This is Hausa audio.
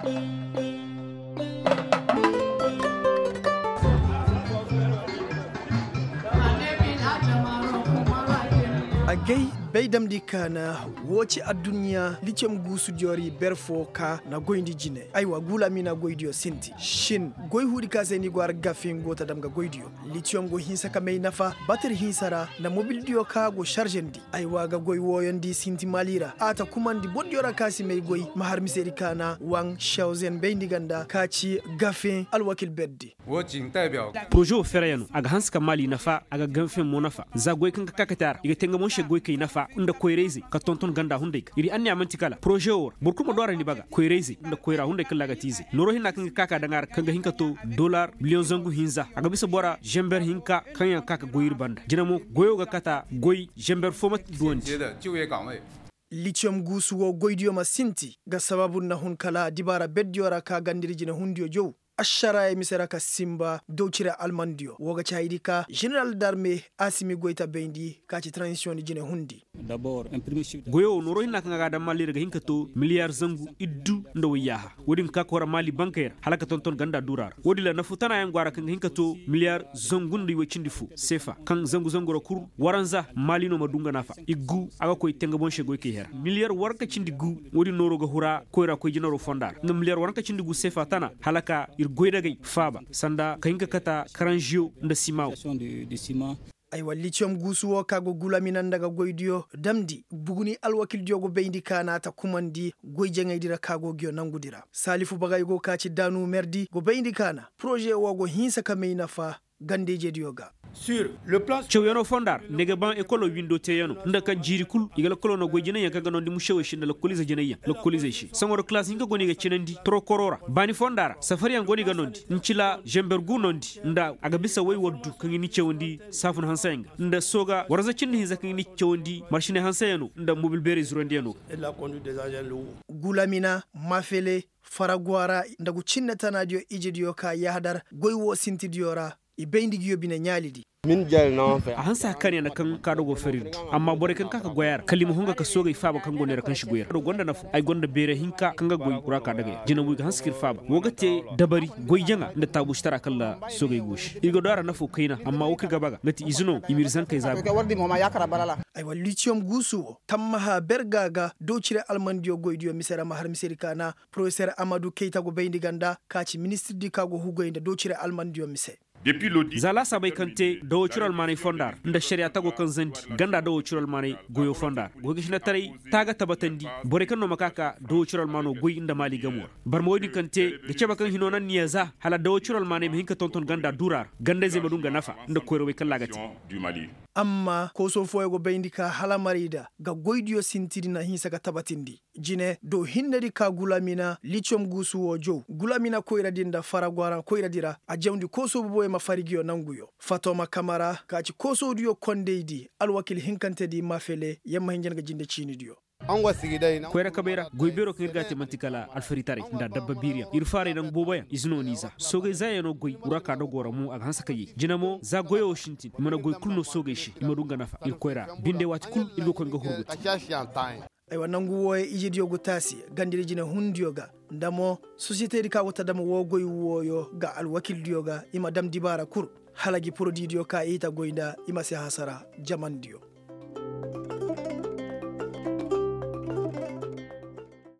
agay beydam di kana woci addunya licem gusu jori berfo ka na goyndi jine aywa gula mina goydiyo sinti shin goy hudi ka seni gwar gafin gota damga goydiyo lithium go hinsa ka may nafa battery hinsara na mobile dio ka go chargendi aywa ga goy woyondi sinti malira ata kumandi bodyora kasi may goy mahar miseri kana wang shauzen beyndi ganda kaci gafin alwakil beddi wocin tabiao projet ferayano aga hanska mali nafa aga gafin mo nafa za goy kan kakatar iga tenga mon goy kay nafa unda koyrezi ka tonton ganda hunde iri anni amanti kala projet or burkuma dora ni baga koyrezi unda koyra hunde kala ga tizi noro hinna kan kaka dangar kan ga hinka to dollar million zangu hinza aga bisa bora jember hinka kan ya kaka goyir banda jinamo goyo ga kata goy jember format duwanti lithium gusuwo goydiyo ma sinti ga sababu na hun kala dibara beddiora ka gandiriji na hundiyo jow ashara misera ka simba docira almandio woga chaidika general d'armée Assimi Goïta bendi ka ci transition ni jine hundi d'abord goyo noro hinna kan ga damali daga hinka to milliard zangu iddu ndo yaha wodin ka ko mali bancaire halaka tonton ganda durar wodi la nafu tana yan gwara kan hinka to milliard zangu ndo wacindi fu sefa kan zangu ro kur waranza mali no madunga nafa iggu aga koy tenga bon shego ke her milliard warka cindi gu wodi noro ga hura koyra koy jinoro fondar no milliard warka cindi gu sefa tana halaka goydagay faba sanda kahinka kata karanjio nda simao aywa lithium gusuwo kago gulaminan daga goydiyo damdi buguni alwakil jogo beyndi kana ta kumandi goyjengaydira kago gyo nangudira salifu bagay go kaci danu merdi go beyndi kana projet wogo hinsa kameyna fa gandeje diyoga sur le plan choyano fondar nega ban ekolo windo teyano ndaka jiri kul igala kolo no goyjene yanka ganon di mushewe shin la koliza jeneya la koliza shi sangoro class hinga goni ga chinandi tro korora bani fondara safari an goni ganondi ncila jembergu nondi nda aga bisa way woddu kan ni chewondi safun hansayenga nda soga warza chinni hinza kan ni chewondi marshine hansayeno nda mobile bere zurondiyano la conduite des agents lourds gulamina mafele faragwara ndagu cinna tanadio ijidiyo ka yahdar goywo sintidiyora ibeyndi giyo bina nyalidi min jal no fa hansa kane na kan ka dogo ferid amma bore kan kaka goyar kalima hunga ka soga faba kan gonera kan shigoyar do gonda nafu ay gonda bere hinka kan ga goy kuraka daga jina buga hanskir faba wogate dabari goy janga nda tabu shtara kala soga gosh igo dara nafu kaina amma wokir gabaga ngati izino imirzan kai zabi ka wardi mama yakara balala ay wal lithium gusuwo tamma bergaga docire almandio goydiyo misera mahar miseri kana professeur Amadou Keita go beyndi ganda kaci ministre di kago hugoynda docire almandio mise depuis l'audit zala sabay kante do chural mani fondar nda sharia tago kan zandi ganda do chural mani goyo fondar go gishna tare taga tabatandi bore kan no makaka do chural mano goy inda mali gamor bar moydi kante de cheba kan hinonan niyaza hala do chural mani hinka tonton ganda durar ganda ze madunga nafa nda koyro we kallagati du Mali amma ko so foye go beyndi ka hala marida ga goydiyo sintiri na hinsa ga tabatindi jine do hinnedi ka gulamina lithium gusuwo jow gulamina koyra dinda faragwara koyra dira a jawndi ko so boye mafarigiyo nanguyo Fatoma Kamara kaci ko so diyo kondeydi alwakil hinkantedi mafele yamma hinjenga jinde chinidiyo ango sigidai na koyra kabera goybero kirgati mantikala alfaritare nda dabba biriya irfare nan boboya izno niza soge zayano goy uraka do gora mu aga hansa kayi jinamo za goyo shintin mana goy kulno soge shi imadunga nafa ir koyra binde wati kul ilgo ko nga hurgut akashi antai aywa nangu woye ijidiyo gutasi gandiri jine hundiyoga ndamo société di ka wota dama wogoy woyo ga alwakil diyoga ima dam dibara kur halagi produit diyo ka ita goynda ima se hasara jaman diyo